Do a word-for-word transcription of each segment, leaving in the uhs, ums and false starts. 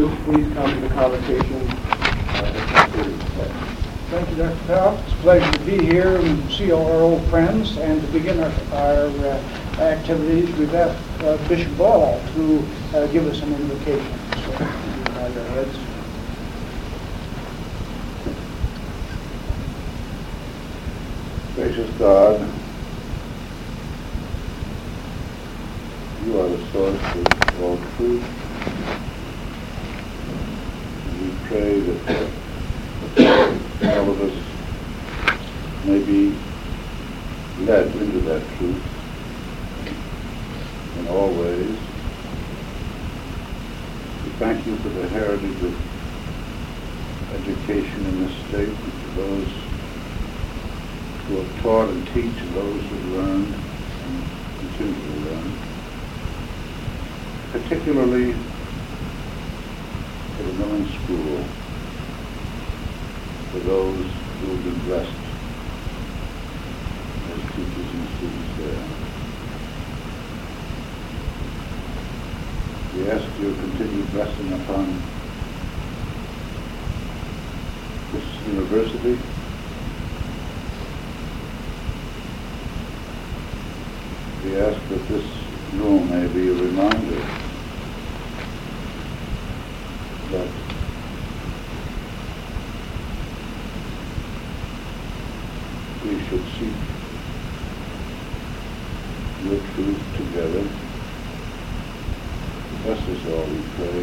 please come to the convocation. Thank you, Doctor Powell. It's a pleasure to be here and see all our old friends. And to begin our, our uh, activities, we've asked uh, Bishop Ball to uh, give us an invocation. So, you bow your heads. Gracious God, you are the source of all truth. And we pray that all of us may be led into that truth in all ways. We thank you for the heritage of education in this state, and for those who have taught and teach, and those who have learned and continue to learn, particularly for the Millen School, for those who have been blessed as teachers and students there. We ask your continued blessing upon this university, we ask that this room may be a reminder that we should seek your truth together. Bless us all, we pray.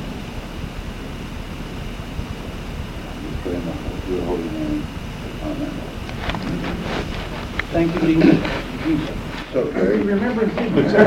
We pray in the- your holy name. Amen. Thank you, Dean. So, Gary. Remember, I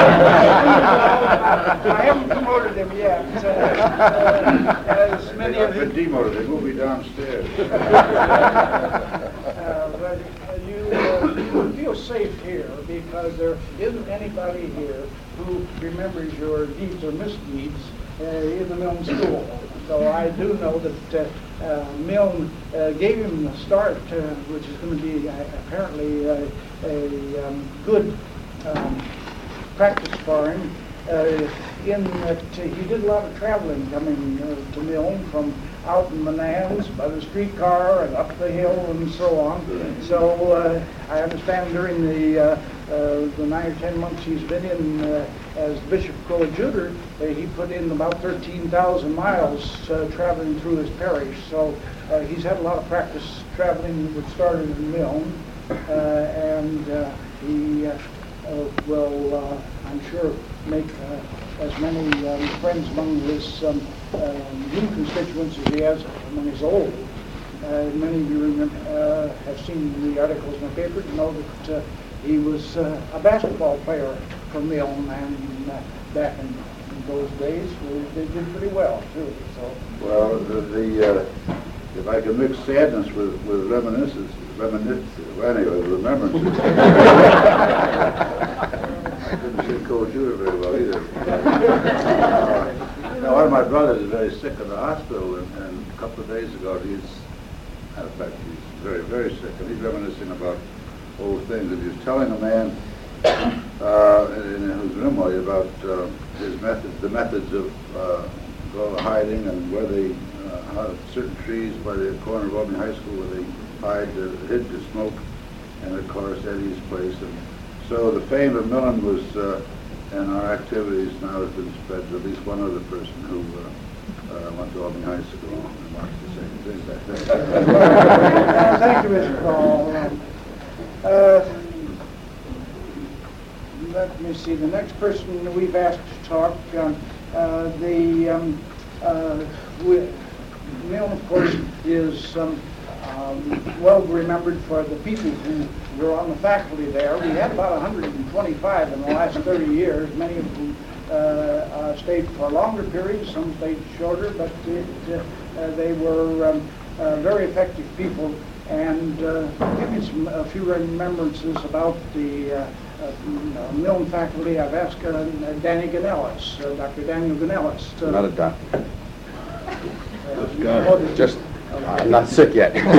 haven't promoted him yet. Uh, uh, as many They of have been you, demoted. They will be downstairs. uh, but uh, you, uh, you feel safe here because there isn't anybody here who remembers your deeds or misdeeds uh, in the Milne School. So I do know that uh, uh, Milne uh, gave him the start, uh, which is going to be uh, apparently uh, a um, good um, practice for him, uh, in that uh, he did a lot of traveling coming uh, to Milne from out in Menands by the streetcar and up the hill and so on. So uh, I understand during the uh, uh, the nine or ten months he's been in uh, as Bishop Coadjutor, uh, he put in about thirteen thousand miles uh, traveling through his parish. So uh, he's had a lot of practice traveling, which started in Milne. Uh, and uh, he uh, uh, will, uh, I'm sure, make uh, as many um, friends among his um, uh, new constituents as he has among his old. Uh, many of you remember, uh, have seen the articles in the paper to know that uh, he was uh, a basketball player from Milne, and uh, back in, in those days, they did pretty well, too. So. Well, the, the uh, if I can mix sadness with, with reminiscence, reminiscence, well, anyway, remembrances. I couldn't see Coadjutor very well either. Uh, now, one of my brothers is very sick in the hospital, and, and a couple of days ago, he's, matter of fact, he's very, very sick, and he's reminiscing about old things, and he's telling a man uh, in, in his memoir about uh, his methods, the methods of uh, hiding, and where they Uh, certain trees by the corner of Albany High School where they hide, uh, hid the smoke, and of course Eddie's place. And so the fame of Millen was, uh, and our activities now has been spread to at least one other person who uh, uh, went to Albany High School and marked the same thing back then. Thank you, Mister Paul. Uh, let me see, the next person we've asked to talk, um, uh, the um, uh, we, Milne, of course, is um, um, well remembered for the people who were on the faculty there. We had about one hundred twenty-five in the last thirty years, many of whom uh, uh, stayed for longer periods, some stayed shorter, but it, uh, they were um, uh, very effective people. And uh, give you some, a few remembrances about the uh, uh, Milne faculty. I've asked uh, Danny Ganellis, uh, Doctor Daniel Ganellis. Uh, Not a doctor. Uh, Just, I'm not sick yet. Danny,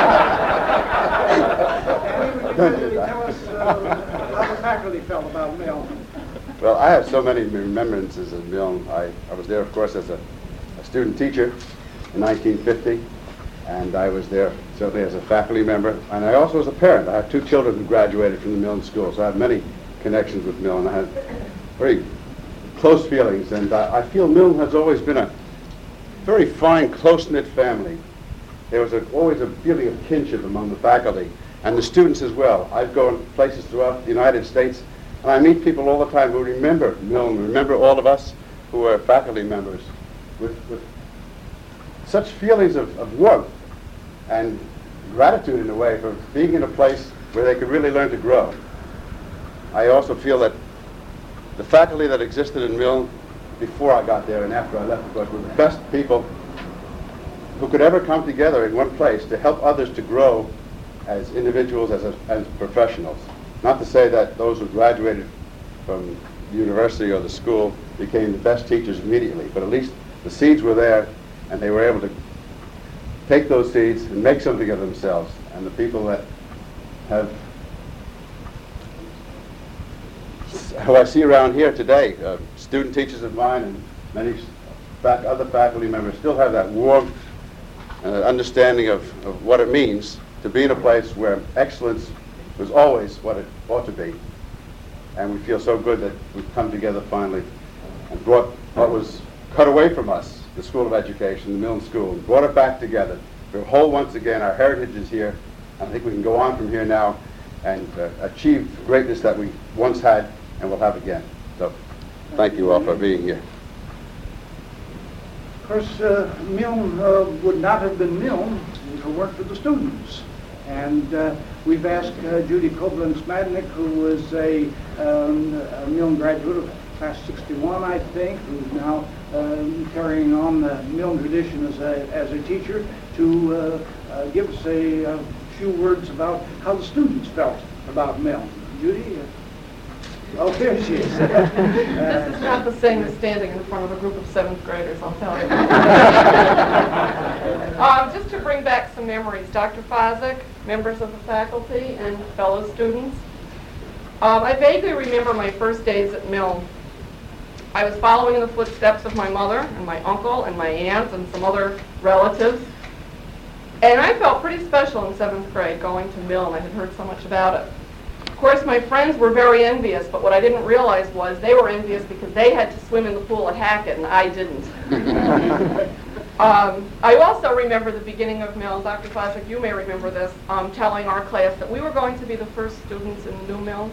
would you tell us uh, how the faculty felt about Milne? Well, I have so many remembrances of Milne. I, I was there, of course, as a student teacher in nineteen fifty, and I was there certainly as a faculty member, and I also was a parent. I have two children who graduated from the Milne School, so I have many connections with Milne. I had very close feelings, and uh, I feel Milne has always been a very fine, close-knit family. There was a, always a feeling of kinship among the faculty and the students as well. I've gone places throughout the United States, and I meet people all the time who remember Milne, remember all of us who are faculty members with, with such feelings of, of warmth and gratitude in a way for being in a place where they could really learn to grow. I also feel that the faculty that existed in Milne before I got there and after I left, of course, were the best people who could ever come together in one place to help others to grow as individuals, as, a, as professionals. Not to say that those who graduated from the university or the school became the best teachers immediately, but at least the seeds were there, and they were able to take those seeds and make something of themselves. And the people that have, who I see around here today, uh, student teachers of mine and many fac- other faculty members, still have that warm uh, understanding of, of what it means to be in a place where excellence was always what it ought to be. And we feel so good that we've come together finally and brought what was cut away from us, the School of Education, the Milne School, and brought it back together. We're whole once again. Our heritage is here. I think we can go on from here now and uh, achieve the greatness that we once had and will have again. So thank you all for being here. Of course, uh, Milne uh, would not have been Milne if it weren't for the students. And uh, we've asked uh, Judy Koblenz-Madnick, who was a, um, a Milne graduate of class sixty-one, I think, who's now um, carrying on the Milne tradition as a, as a teacher, to uh, uh, give us a, a few words about how the students felt about Milne. Judy? Uh, Oh, there she is. This is not the same as standing in front of a group of seventh graders, I'll tell you. um, just to bring back some memories, Doctor Fosdick, members of the faculty, and fellow students. Um, I vaguely remember my first days at Milne. I was following in the footsteps of my mother and my uncle and my aunt and some other relatives. And I felt pretty special in seventh grade going to Milne. I had heard so much about it. Of course, my friends were very envious, but what I didn't realize was they were envious because they had to swim in the pool at Hackett, and I didn't. um, I also remember the beginning of Milne. Doctor Fosdick, you may remember this, um, telling our class that we were going to be the first students in the new Milne.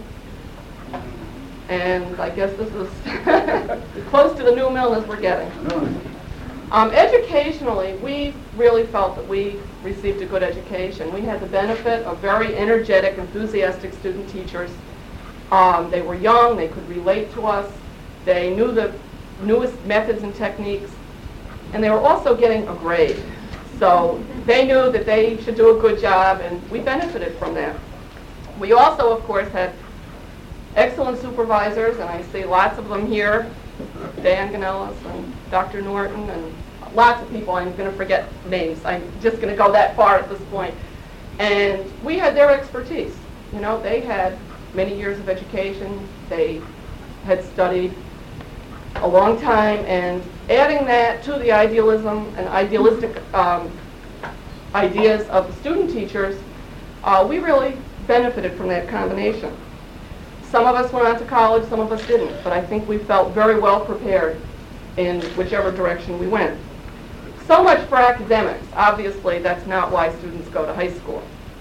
And I guess this is as close to the new Milne as we're getting. Um, educationally, we really felt that we received a good education. We had the benefit of very energetic, enthusiastic student teachers. Um, they were young, they could relate to us, they knew the newest methods and techniques, and they were also getting a grade. So they knew that they should do a good job, and we benefited from that. We also, of course, had excellent supervisors, and I see lots of them here. Dan Ganellis and Doctor Norton and lots of people. I'm going to forget names. I'm just going to go that far at this point. And we had their expertise. You know, they had many years of education. They had studied a long time, and adding that to the idealism and idealistic um, ideas of the student teachers, uh, we really benefited from that combination. Some of us went on to college, some of us didn't, but I think we felt very well prepared in whichever direction we went. So much for academics. Obviously, that's not why students go to high school.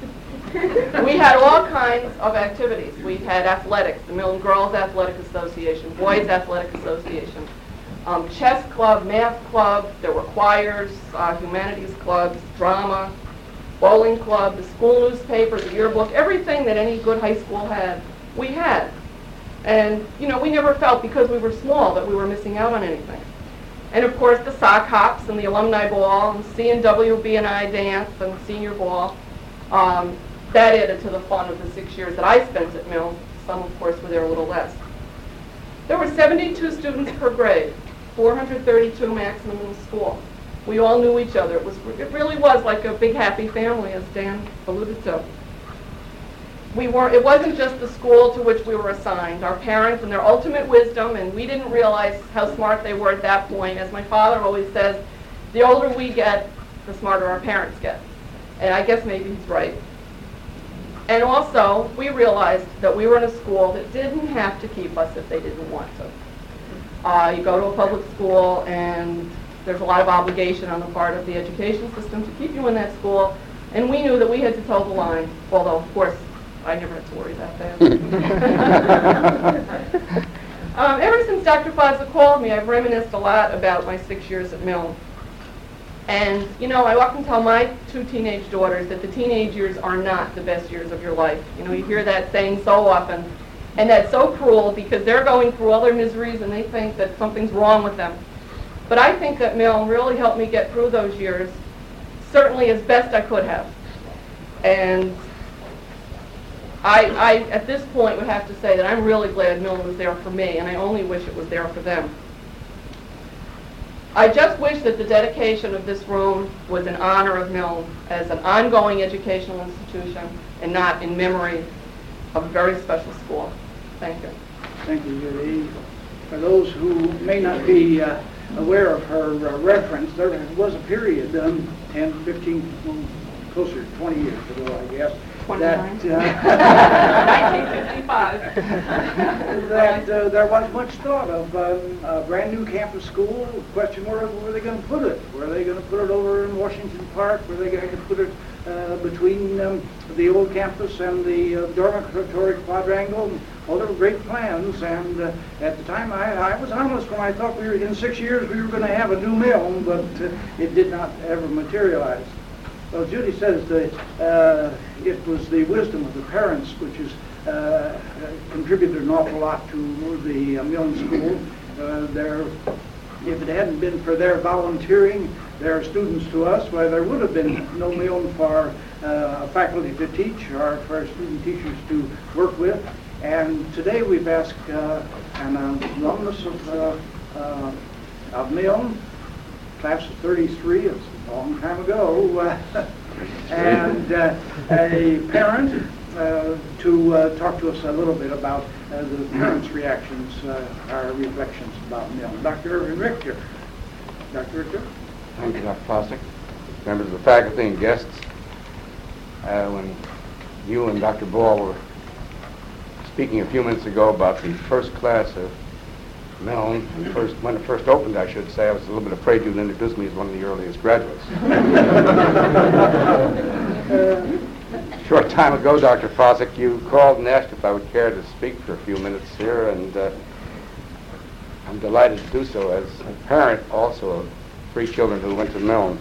We had all kinds of activities. We had athletics, the Milne Girls Athletic Association, Boys Athletic Association, um, chess club, math club, there were choirs, uh, humanities clubs, drama, bowling club, the school newspaper, the yearbook, everything that any good high school had. We had. And, you know, we never felt because we were small that we were missing out on anything. And, of course, the sock hops and the alumni ball and C and W B and I dance and senior ball, um, that added to the fun of the six years that I spent at Milne. Some, of course, were there a little less. There were seventy-two students per grade, four hundred thirty-two maximum in the school. We all knew each other. It was, it really was like a big happy family, as Dan alluded to. We were, it wasn't just the school to which we were assigned. Our parents and their ultimate wisdom, and we didn't realize how smart they were at that point. As my father always says, the older we get, the smarter our parents get. And I guess maybe he's right. And also, we realized that we were in a school that didn't have to keep us if they didn't want to. Uh, you go to a public school, and there's a lot of obligation on the part of the education system to keep you in that school, and we knew that we had to toe the line, although, of course, I never had to worry that bad. um, ever since Doctor Fozza called me, I've reminisced a lot about my six years at Milne. And, you know, I often tell my two teenage daughters that the teenage years are not the best years of your life. You know, you hear that saying so often, and that's so cruel because they're going through all their miseries and they think that something's wrong with them. But I think that Milne really helped me get through those years, certainly as best I could have. And I, I, at this point, would have to say that I'm really glad Milne was there for me, and I only wish it was there for them. I just wish that the dedication of this room was in honor of Milne as an ongoing educational institution and not in memory of a very special school. Thank you. Thank you, Judy. For those who may not be uh, aware of her uh, reference, there was a period, um, ten, fifteen, well, closer to twenty years ago, I guess, twenty-nine. that, uh, nineteen fifty-five. that uh, there was much thought of um, a brand new campus school. The question was, where were they going to put it? Were they going to put it over in Washington Park? Were they going to put it uh, between um, the old campus and the uh, dormitory quadrangle? Well, there were great plans, and uh, at the time I, I was honest when I thought we were, in six years we were going to have a new Milne, but uh, it did not ever materialize. Well, Judy says that uh, it was the wisdom of the parents which has uh, contributed an awful lot to the uh, Milne School. Uh, there, if it hadn't been for their volunteering, their students to us, why there would have been no Milne for uh, faculty to teach or for student teachers to work with. And today we've asked uh, an alumnus of, uh, uh, of Milne, class of thirty-three, it's a long time ago, uh, and uh, a parent uh, to uh, talk to us a little bit about uh, the parents' reactions, uh, our reflections about Milne. Doctor Irvin Richter. Doctor Richter? Thank you, Doctor Fosdick. Members of the faculty and guests, uh, when you and Doctor Ball were speaking a few minutes ago about the first class of Milne, and first, when it first opened, I should say, I was a little bit afraid you'd introduce me as one of the earliest graduates. A short time ago, Doctor Fosdick, you called and asked if I would care to speak for a few minutes here, and uh, I'm delighted to do so as a parent also of three children who went to Milne.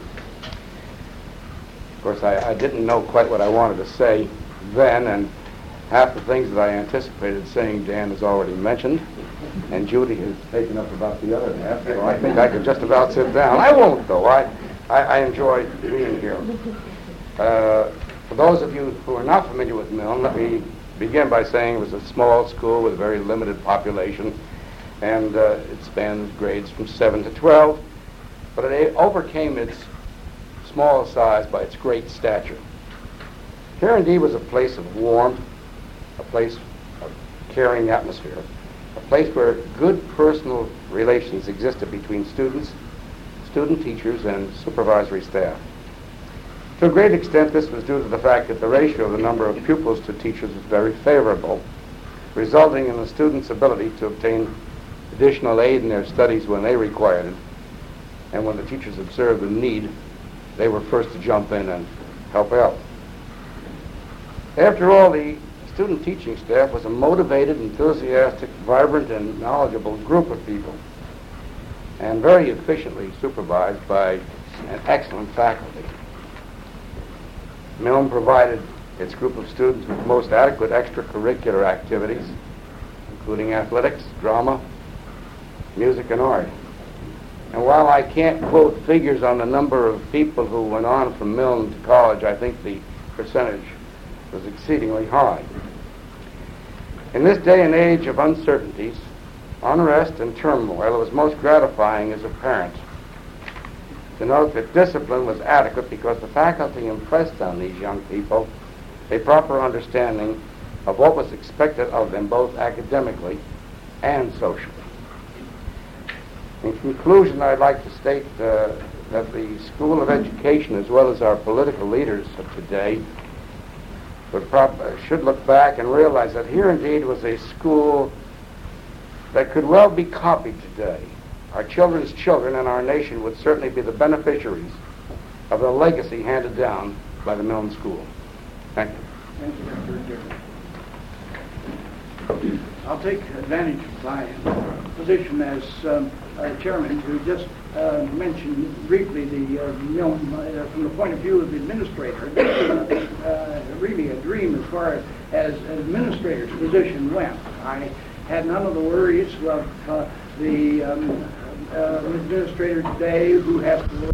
Of course, I, I didn't know quite what I wanted to say then, and half the things that I anticipated saying Dan has already mentioned, and Judy has taken up about the other half, so I think I can just about sit down. I won't, though. I, I, I enjoy being here. Uh, for those of you who are not familiar with Milne, let me begin by saying it was a small school with a very limited population, and uh, it spanned grades from seven to twelve, but it overcame its small size by its great stature. Here indeed was a place of warmth, a place of caring atmosphere, a place where good personal relations existed between students, student teachers, and supervisory staff. To a great extent, this was due to the fact that the ratio of the number of pupils to teachers was very favorable, resulting in the students' ability to obtain additional aid in their studies when they required it, and when the teachers observed the need, they were first to jump in and help out. After all, the student teaching staff was a motivated, enthusiastic, vibrant, and knowledgeable group of people, and very efficiently supervised by an excellent faculty. Milne provided its group of students with most adequate extracurricular activities, including athletics, drama, music, and art. And while I can't quote figures on the number of people who went on from Milne to college, I think the percentage was exceedingly high. In this day and age of uncertainties, unrest, and turmoil, it was most gratifying as a parent to note that discipline was adequate because the faculty impressed on these young people a proper understanding of what was expected of them both academically and socially. In conclusion, I'd like to state uh, that the School of Education, as well as our political leaders of today, would prob- should look back and realize that here indeed was a school that could well be copied today. Our children's children and our nation would certainly be the beneficiaries of the legacy handed down by the Milne School. Thank you. Thank you, Doctor Dicker. I'll take advantage of my position as um, uh, chairman to just uh, mention briefly the uh, Milne, uh, from the point of view of the administrator. This is uh, really a dream as far as an administrator's position went. I had none of the worries of uh, the um, uh, administrator today who has to